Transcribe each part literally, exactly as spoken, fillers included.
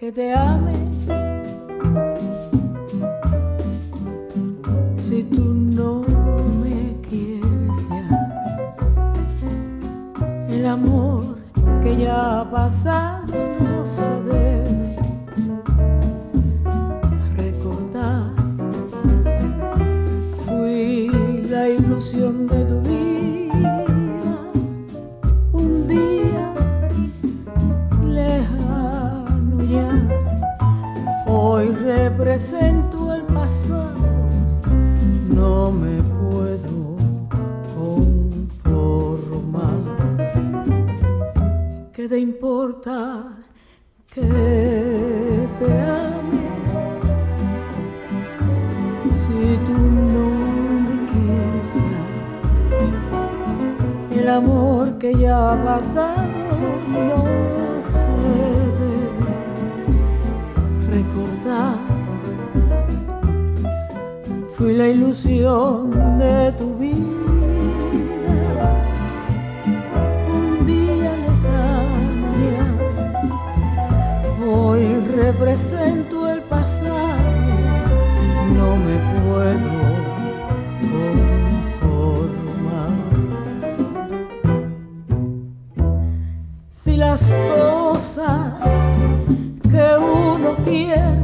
que te ame si tú no me quieres ya. El amor que ya ha pasado no se debe recordar. Fui la ilusión de tu vida, un día lejano ya. Hoy represento el pasado, no me puedo conformar. ¿Qué te importa que te ame si tú no me quieres ya? El amor que ya ha pasado no se debe recordar. Fui la ilusión de tu vida, un día lejano ya. Hoy represento el pasado, no me puedo conformar. Si las cosas que uno quiere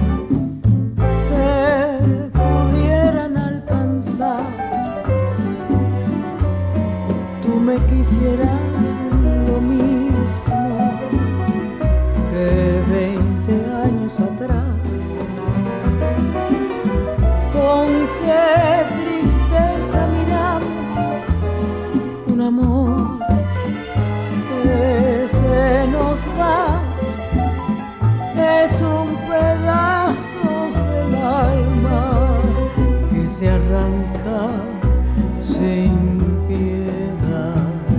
se pudieran alcanzar, tú me quisieras lo mismo que veinte años atrás. Con qué tristeza miramos un amor que se nos va. Es un pedazo del alma que se arranca sin piedad.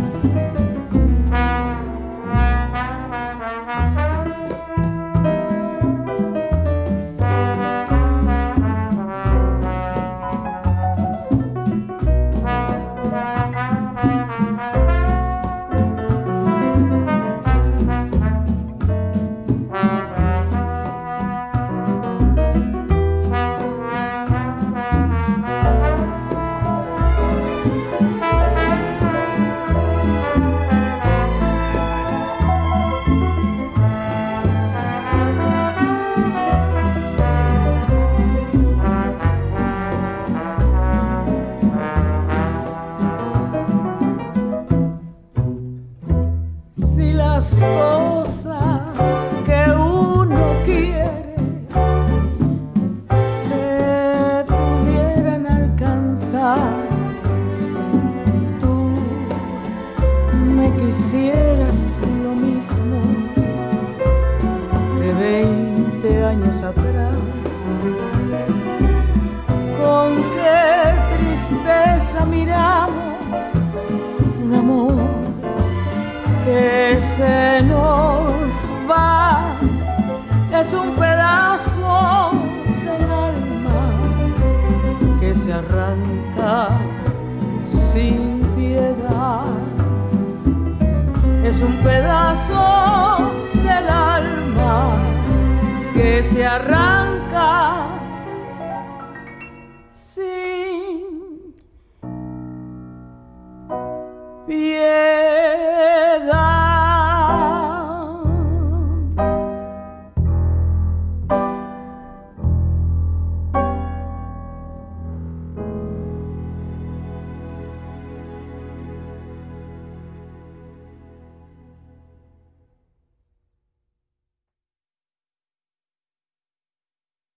Si las cosas que uno quiere se pudieran alcanzar, tú me quisieras lo mismo que veinte años atrás. Con qué tristeza miramos un amor que se nos va. Es un pedazo del alma que se arranca sin piedad. Es un pedazo del alma que se arranca